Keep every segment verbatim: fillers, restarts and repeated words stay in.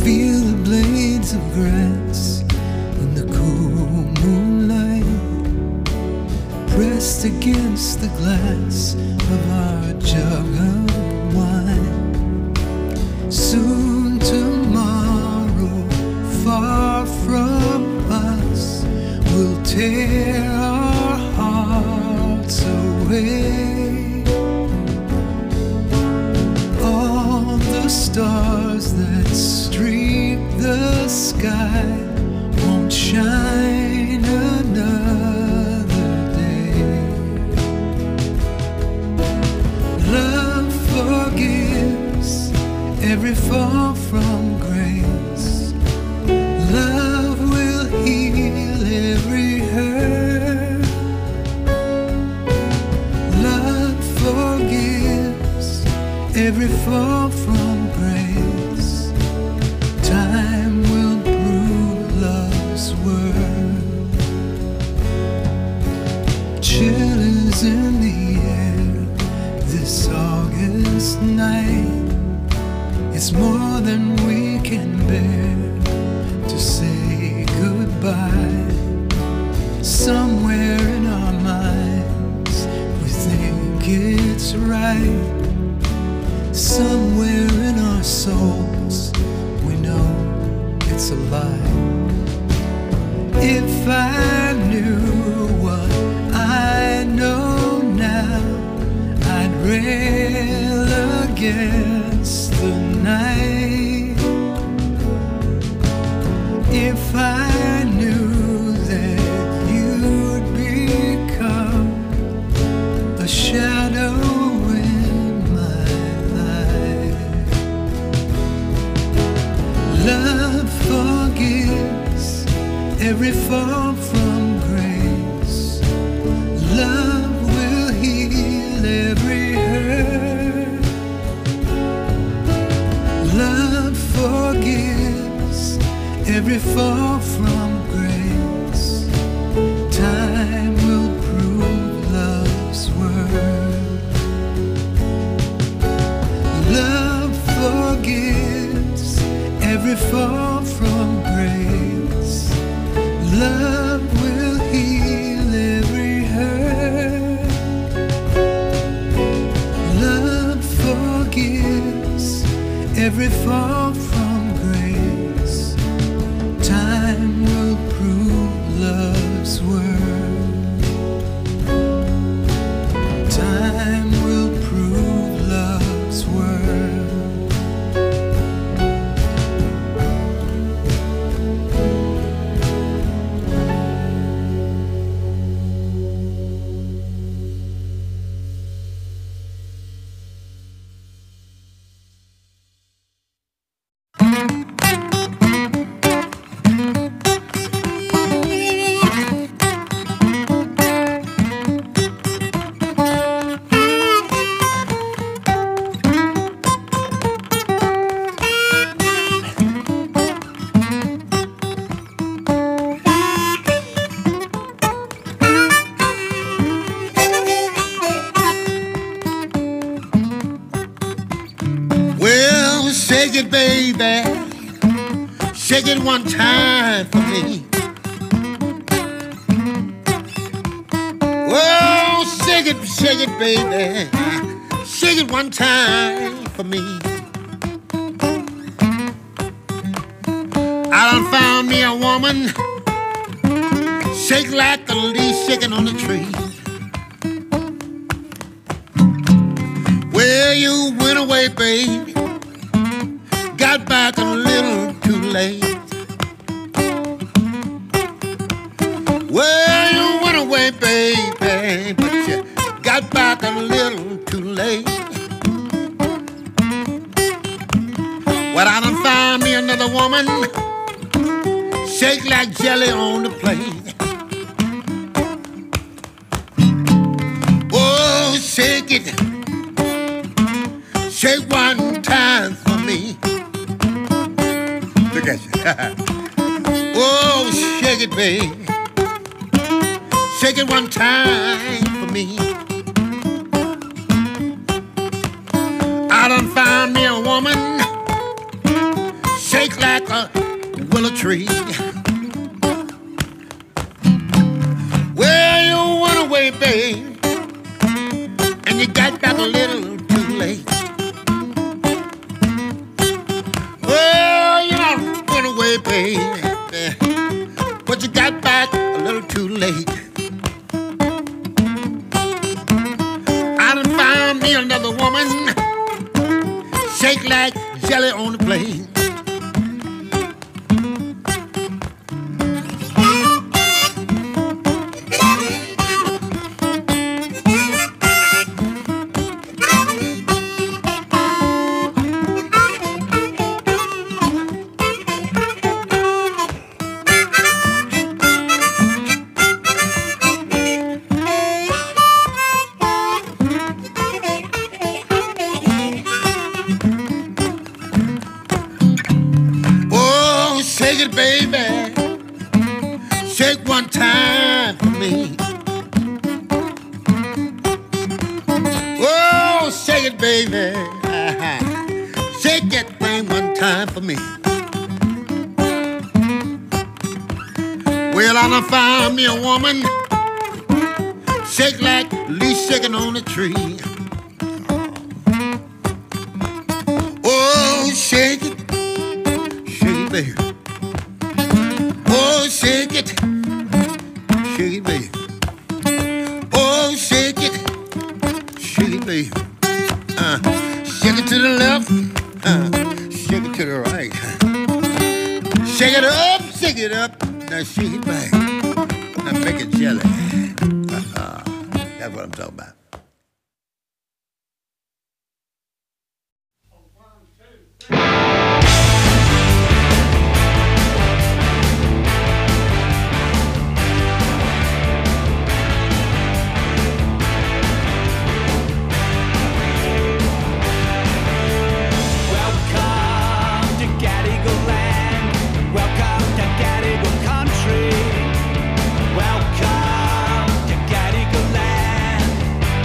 feel the blades of grass in the cool moonlight, pressed against the glass of our jug of wine. Soon tomorrow, far from us, will tear our hearts away. All the stars that streak the sky won't shine another day. Love forgives every fall from grace. Love will heal every hurt. Love forgives every fall from grace. Time will prove love's worth. Chill is in the air this August night. It's more than we can bear to say goodbye. Somewhere in our minds we think it's right. Somewhere in our souls we know it's a lie. If I knew what I know now, I'd rail against the night. If I knew that you'd become a shadow in my life. Love forgives every fall from grace. Love will heal every hurt. Love forgives every fall from grace. Time will prove love's worth. Love forgives every fall from grace. Love will heal every hurt. Love forgives every fall from grace. Time will prove love's worth. Time will prove love's worth. Shake it, baby. Shake it one time for me. Oh, shake it, shake it, baby. Shake it one time for me. I done found me a woman, shake like a leaf shaking on the tree. Well, you went away, baby. Got back a little too late. Well, you went away, baby, but you got back a little too late. Well, I done found me another woman, shake like jelly on the plate. Oh, shake it, shake one time for me. Look at you. Oh, shake it, baby. Shake it one time for me. I done found me a woman, shake like a willow tree. Well, you went away, babe, and you got back a little too late. Well, you know, went away, babe, but you got back a little too late. I done found me another woman, shake like jelly on the plate. Shake it, baby. Shake one time for me. Oh, shake it, baby. Shake that thing one time for me. Well, I done found me a woman, shake like leaf shaking on a tree. Oh, shake it, shake it, baby. Oh, shake it, shake it, baby. Oh, shake it, shake it, baby. Uh, shake it to the left, uh, shake it to the right. Shake it up, shake it up, now shake it back. Now make it jelly. Uh-huh. That's what I'm talking about. Welcome to Gadigal land.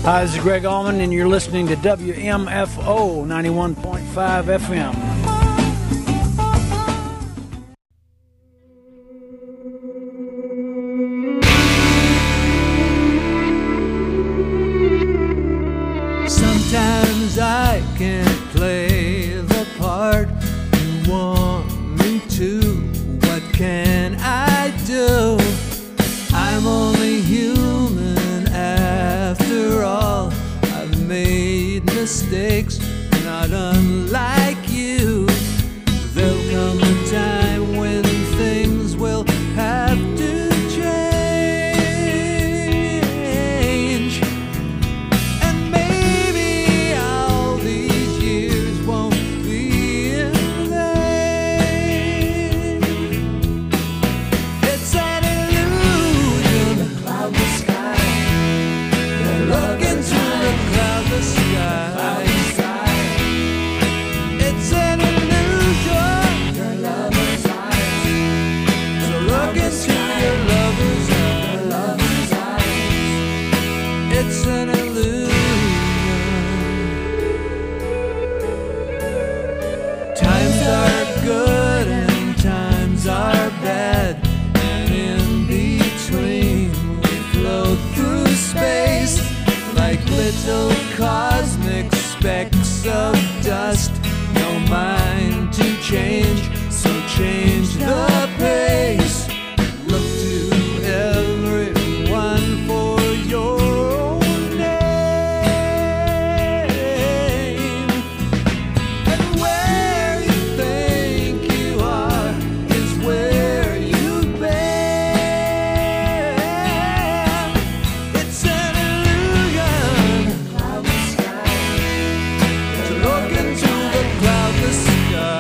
Hi, this is Greg Allman, and you're listening to W M F O ninety-one point five F M. Sometimes I can't play the part you want me to. What can I do? I'm only human after all. I've made mistakes, not unlike you. There'll come a time when things will have to change. And maybe all these years won't be in vain. It's an illusion. The cloudless sky. Look into the cloudless sky. It's an illusion. Your lover's eyes. So look into your lover's eyes. It's an illusion. Times are good and times are bad, and in between we float through space like little cosmic specks of dust. No mind to change, so change the pace. Look to everyone for your own name. And where you think you are is where you've been. It's an illusion. Cloudless sky. To look into the cloudless sky.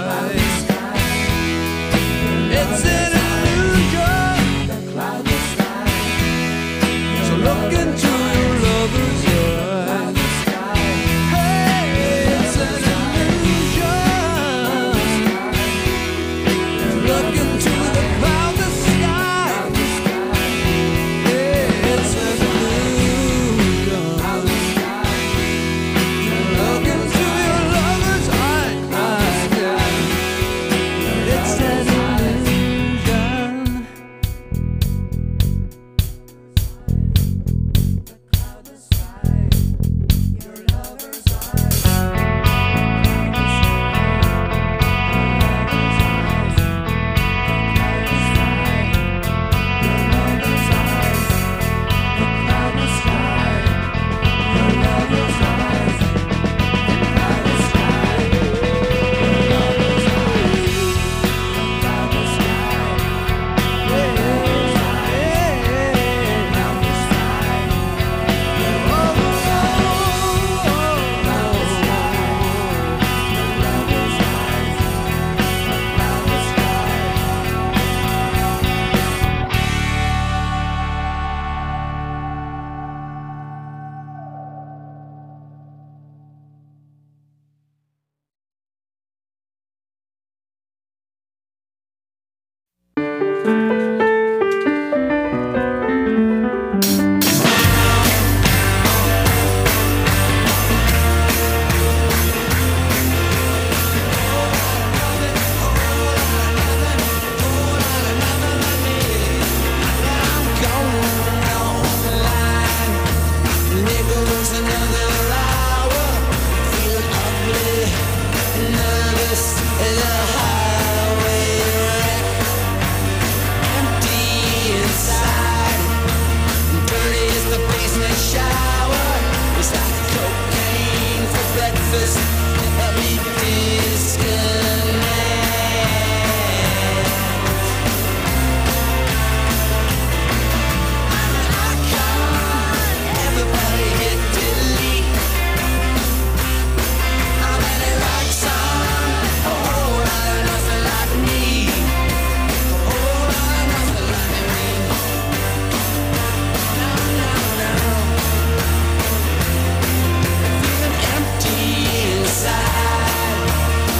It's an illusion. The cloudless sky. So look into your lover's eyes. Hey, it's an illusion. Look into the cloudless sky. Yeah, it's an illusion. Look into your lover's eyes. It's an illusion. Empty inside.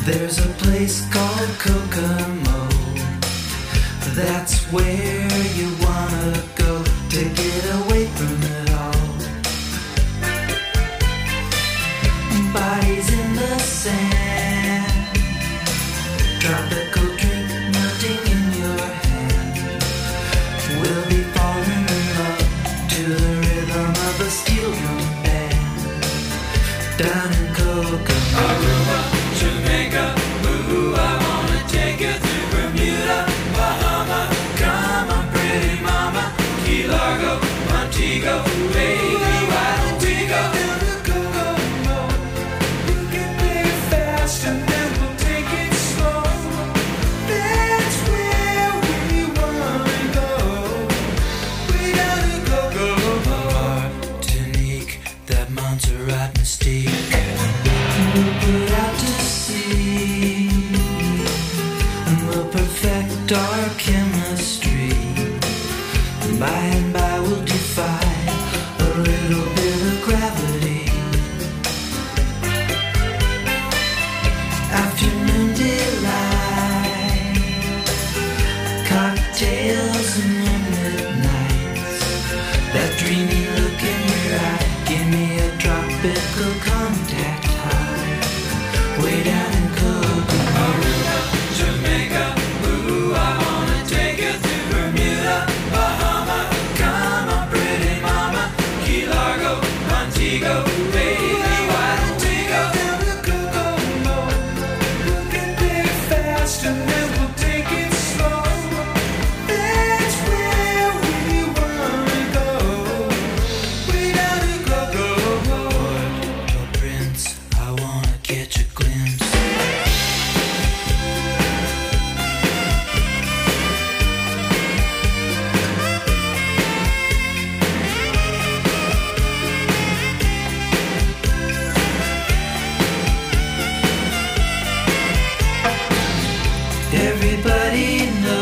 There's a place called Kokomo. That's where you wanna go to get away from it all. Bodies in the sand, tropical drink melting in your hand. We'll be falling in love to the rhythm of a steel drum band. Down in Kokomo, Aruba, Jamaica, ooh, I wanna take you through Bermuda, Bahama, come on pretty mama, Key Largo, Montego, baby, why don't we go down to Kokomo? You can play it fast and then we'll take it slow. That's where we wanna go, way down to Kokomo. Martinique, that Montserrat mystique. We'll put out to sea, and we'll perfect our chemistry. By and by we'll defy a little bit of gravity. Afternoon delight, cocktails and moonlit nights. That dreamy look in your eye, give me a tropical contact high. Way down in Kokomo, Aruba, Jamaica, ooh, I wanna take you through Bermuda, Bahama, come on pretty mama, Key Largo, Montego, baby, why don't we go down to Kokomo? You can play it fast and then we'll take it slow. That's where we wanna go, way down to Kokomo. Port-au-Prince, I wanna catch a glimpse. Everybody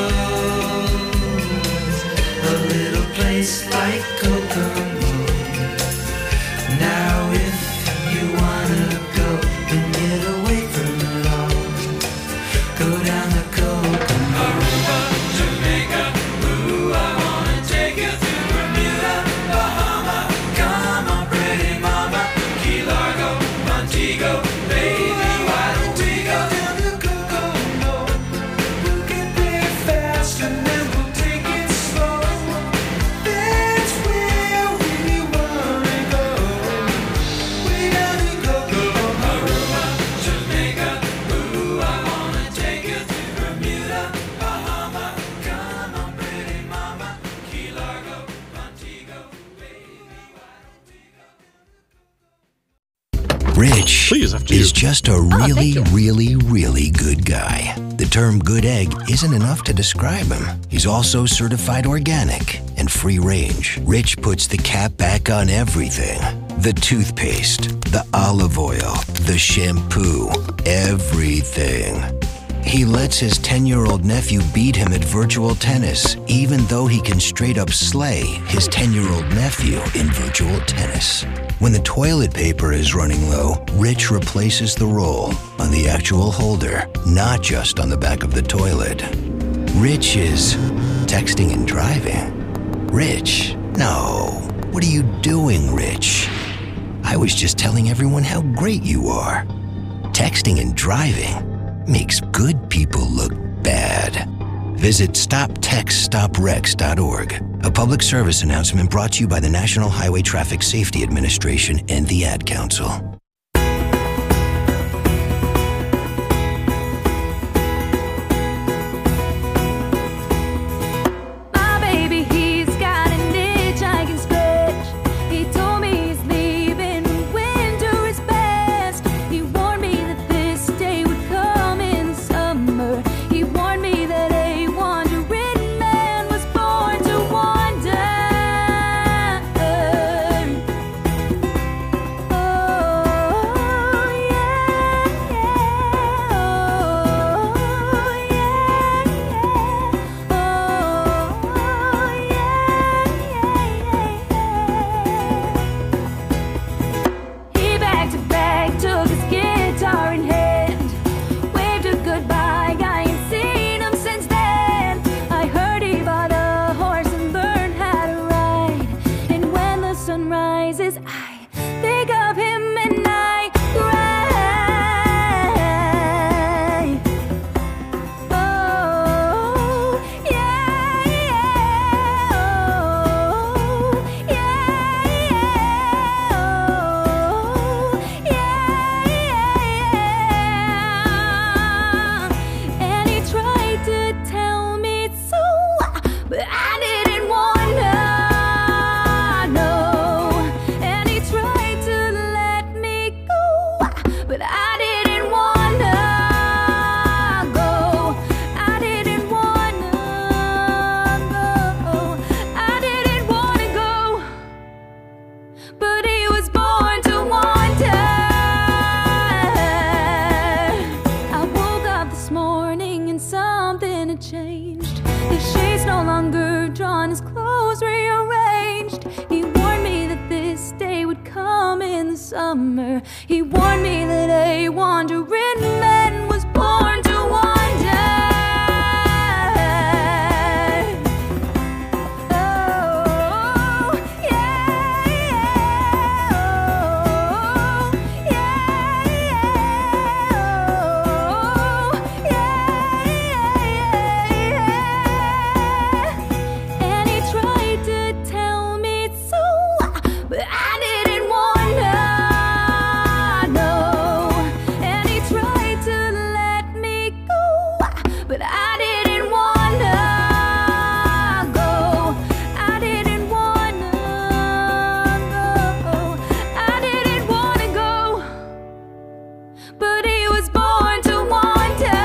knows a little place like Kokomo. Now if you wanna go and get away from it all, go down to Kokomo, Aruba, Jamaica, ooh, I wanna take you through Bermuda, Bahama, come on pretty mama, Key Largo, Montego, baby, why don't we go down to Kokomo? You can play it fast and then we'll take it slow. That's where we wanna go, way down to Kokomo, Aruba, Jamaica, ooh, I wanna take you through Bermuda, Bahama, come on pretty mama, Key Largo, Montego, baby, why don't we go? Rich Please, after is you. just a really, really, really good guy. The term good egg isn't enough to describe him. He's also certified organic and free range. Rich puts the cap back on everything. The toothpaste, the olive oil, the shampoo, everything. He lets his ten-year-old nephew beat him at virtual tennis, even though he can straight up slay his ten-year-old nephew in virtual tennis. When the toilet paper is running low, Rich replaces the roll on the actual holder, not just on the back of the toilet. Rich is texting and driving. Rich, no. What are you doing, Rich? I was just telling everyone how great you are. Texting and driving makes good people look bad. Visit stop text stop wrecks dot org. A public service announcement brought to you by the National Highway Traffic Safety Administration and the Ad Council. My baby, he's got an itch I can scratch. He told me he's leaving when winter is past. He warned me that this day would come in summer. He warned me that a wandering man was born to wander. Oh, but I didn't wanna go. I didn't wanna go. I didn't wanna go, but he was born to wander. I woke up this morning and something had changed. The shades no longer drawn, his clothes rearranged. He warned me that this day would come in the summer. He warned me that a wandering man was born to wander. Oh, yeah, yeah. Oh, yeah, yeah. Oh, yeah, yeah, yeah. And he tried to tell me so, but I didn't wanna know. And he tried to let me go, but I didn't wanna go. I didn't wanna go. I didn't wanna go, but he was born to wander.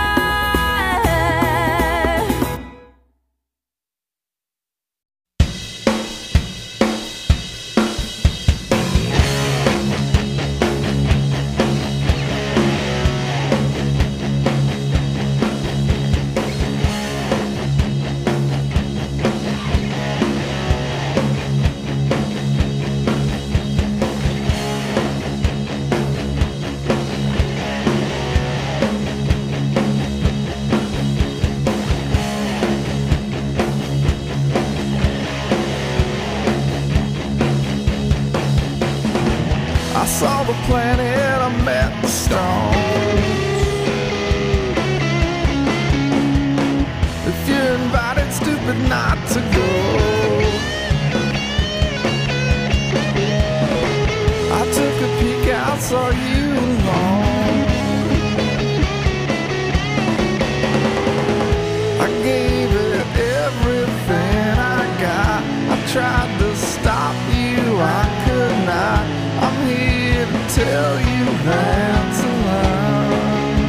I saw the planet, I met the stars. If you're invited, stupid not to go. I took a peek out, saw you alone. I gave it everything I got. I tried to stop you, I could not. I'm here to tell you that's a lie.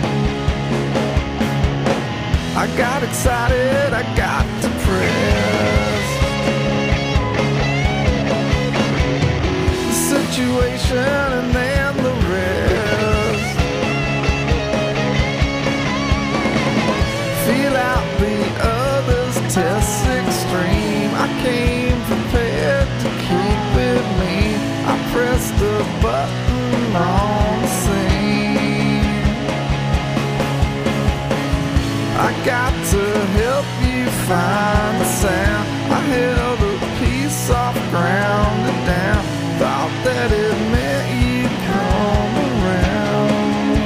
I got excited, I got depressed. The situation and then the rest. Feel out the other's test extreme. I came prepared to keep it mean. I pressed the button on the scene. I got to help you find the sound. I held a piece off ground and down. Thought that it meant you'd come around.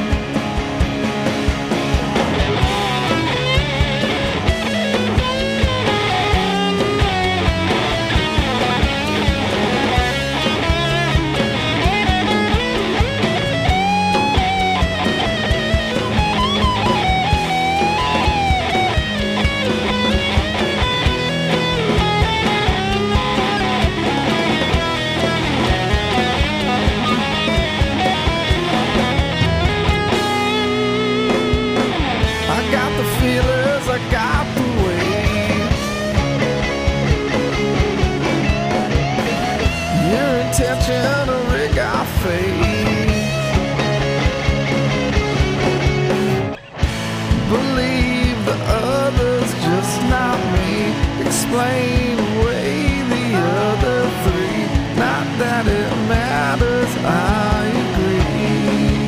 Explain away the other three. Not that it matters, I agree.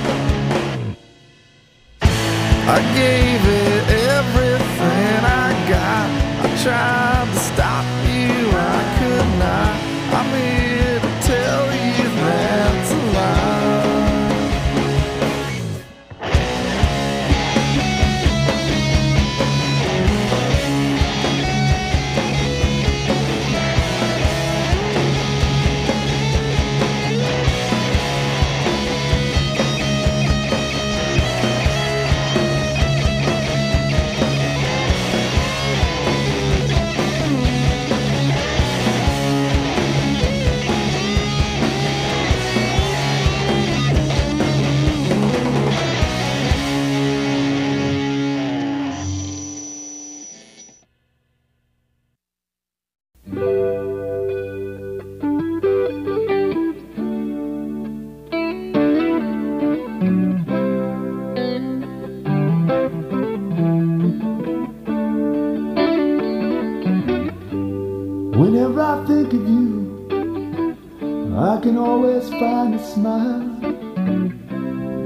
I gave it everything I got. I tried to stop you, I could not. I'm here to tell you that's a lie.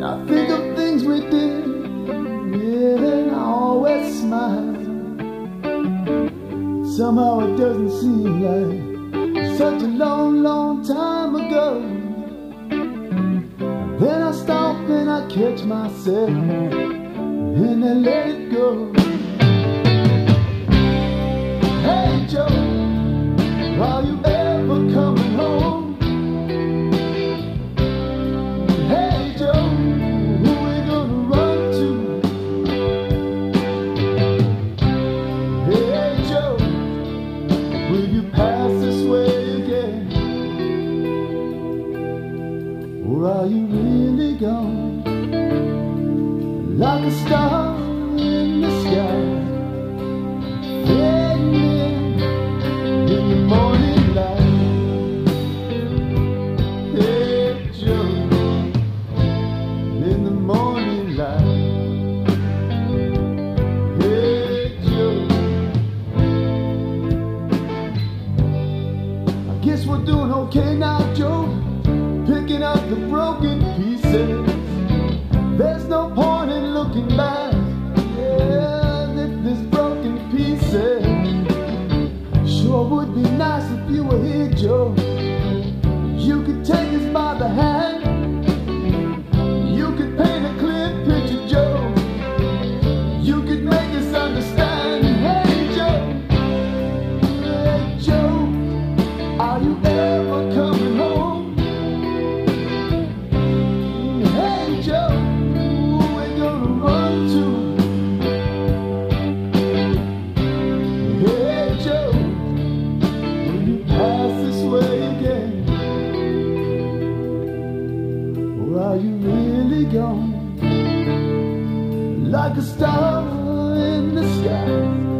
And I think of things we did, yeah, and I always smile. Somehow it doesn't seem like such a long, long time ago. Then I stop and I catch myself and I let it go. Hey Joe, are you ever coming home? Hey Joe, who we gonna run to? Hey Joe, will you pass this way again? Or are you really gone? Like a star in the sky, fading in, in the morning light. Hey Joe, in the morning light. Hey Joe, I guess we're doing okay now, Joe, picking up the broken pieces. There's no point in looking back, yeah, if there's broken pieces. Sure would be nice if you were here, Joe. You could take us by the hand, you could paint a clear picture, Joe. You could make us understand. Hey Joe, hey Joe, are you ever coming home? Hey Joe, gone, like a star in the sky,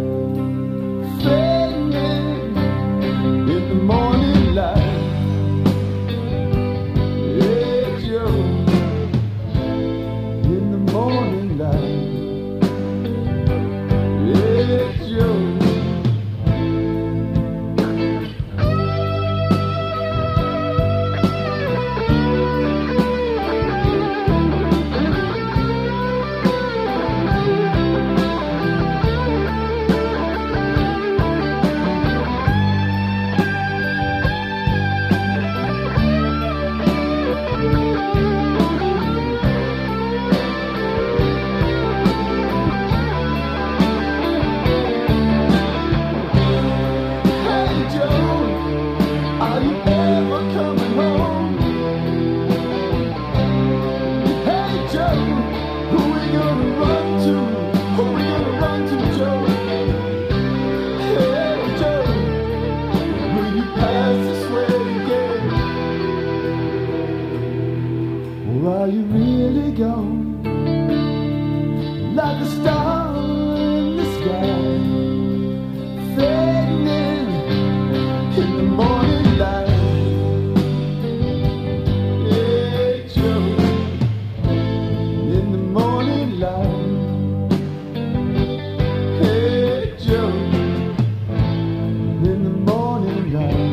fading in, in the morning light. Yeah, Joe, in the morning light. Yeah, Joe. Are you really gone? Like a star in the sky, fading in, in the morning light. Yeah, Joe, in the morning light. Hey, Joe, in the morning light.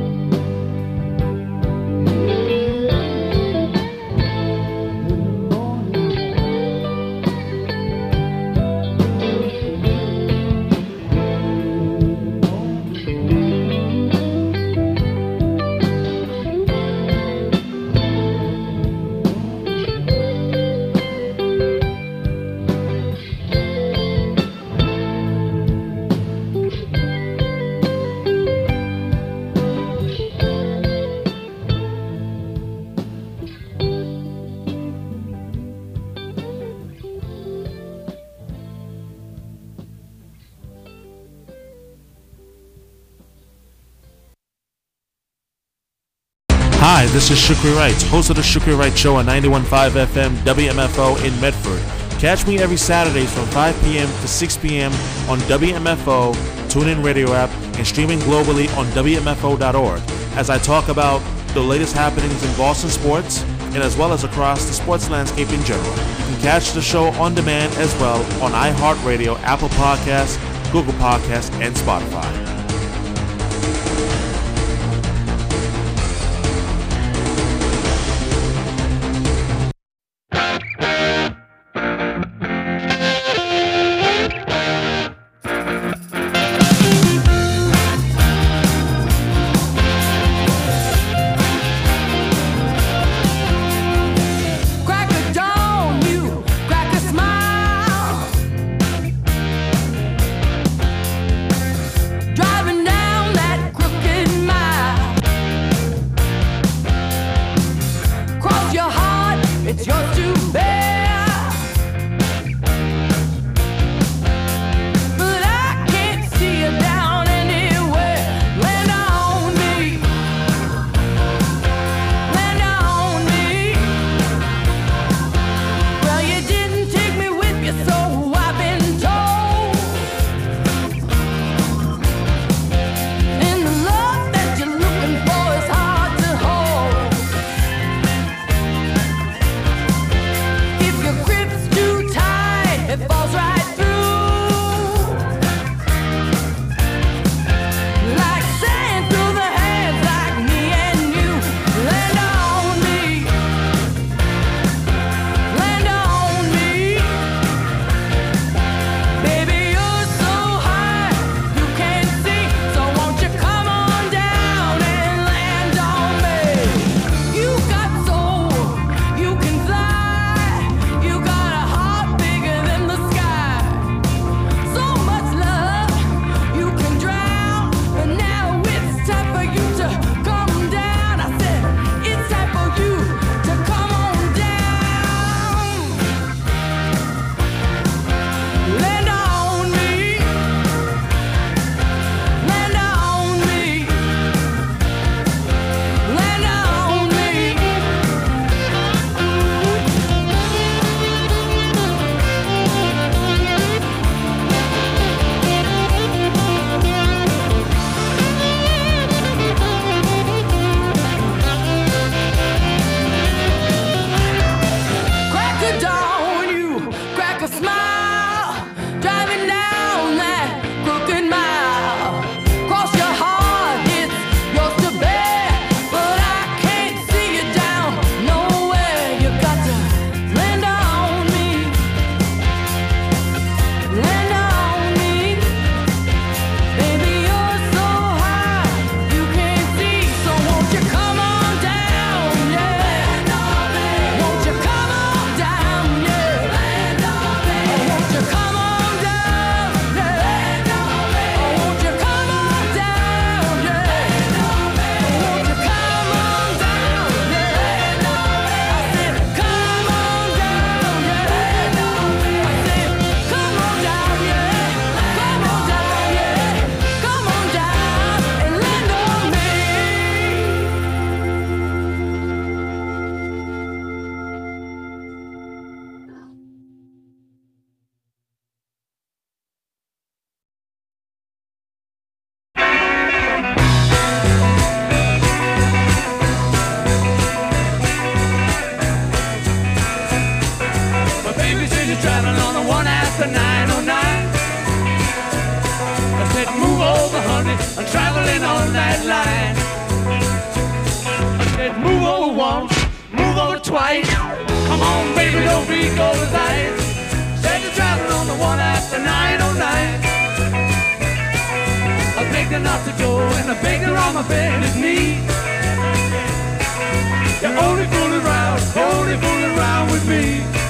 Hi, this is Shukri Wright, host of the Shukri Wright Show on ninety-one point five F M W M F O in Medford. Catch me every Saturdays from five p.m. to six p.m. on W M F O, TuneIn Radio app, and streaming globally on W M F O dot org as I talk about the latest happenings in Boston sports and as well as across the sports landscape in general. You can catch the show on demand as well on iHeartRadio, Apple Podcasts, Google Podcasts, and Spotify. twice. Come on, baby, don't be cold as ice. Said you're traveling on the one after nine oh nine. I begged her not to go, and I begged her on my bended knee. You're only fooling around, only fooling around with me.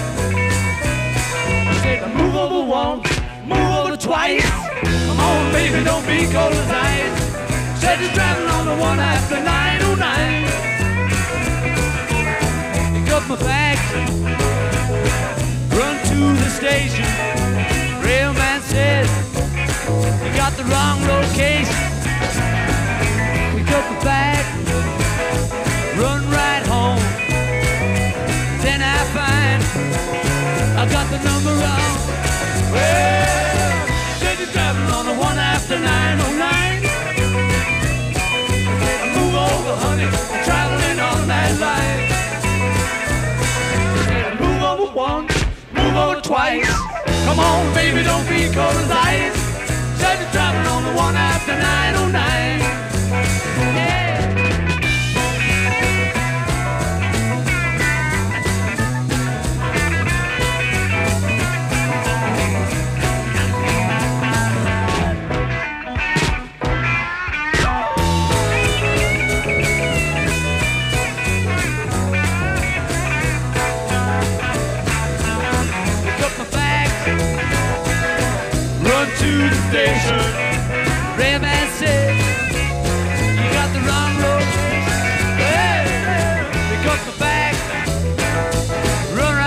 I said, move over once, move over twice. Come on, baby, don't be cold as ice. Said you're traveling on the one after nine oh nine. Up my back, run to the station. Railman said you got the wrong location. We got the back, run right home. Then I find I got the number wrong. Well, said you're traveling on the one after nine oh nine. Move over, honey, I'm traveling on that line. Once, move over twice. Come on, baby, don't be cold as ice. Said you're traveling on the one after nine oh nine. Yeah. To the station, Rayman said you got the wrong road. Hey, pick up the back, run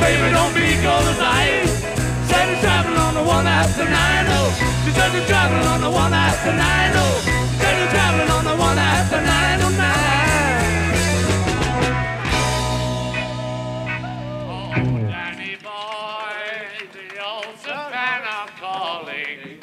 baby, don't be cold as ice. Said you're traveling on the one after nine, oh. She said you're traveling on the one after nine, oh. She said you're traveling on the one after nine, oh, nine. Oh, Danny boy, the old Savannah calling.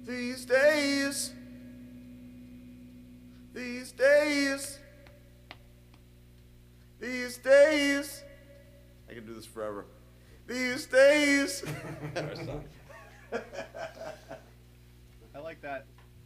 These days, these days, these days, I can do this forever. These days. I like that.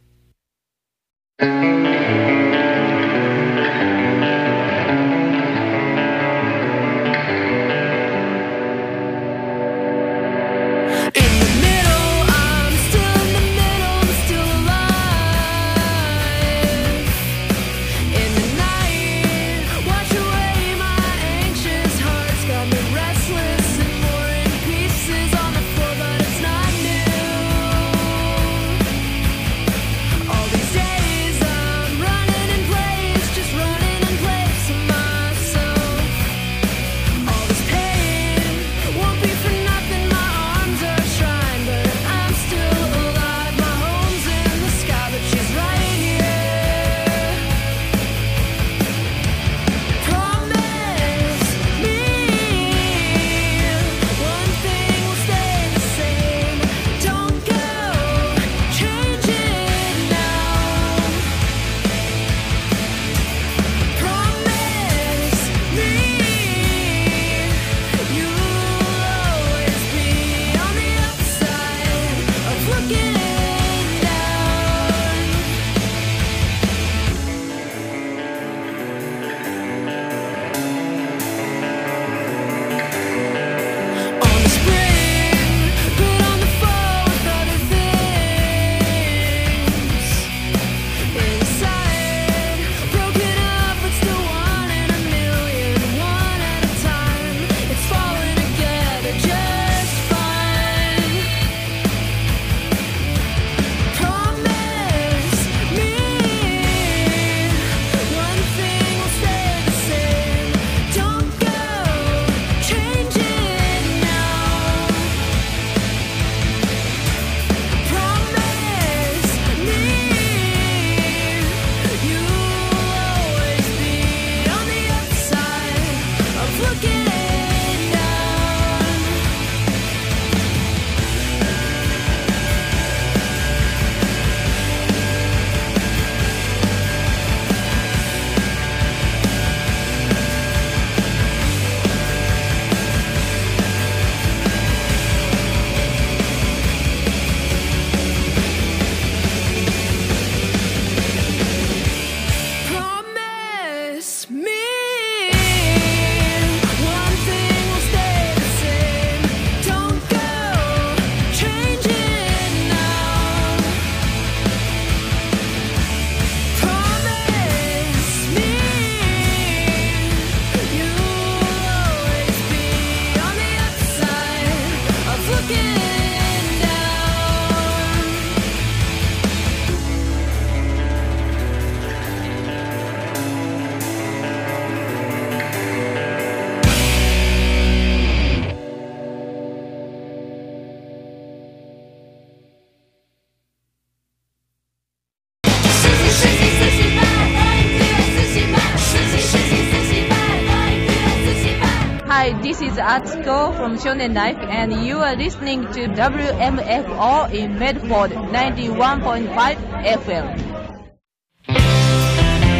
Hi, this is Atsuko from Shonen Life, and you are listening to W M F O in Medford ninety-one point five F M.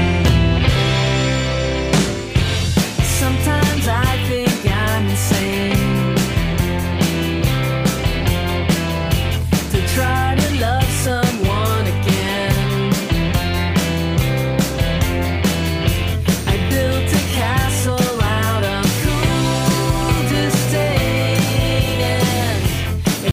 Sometimes I think I'm insane.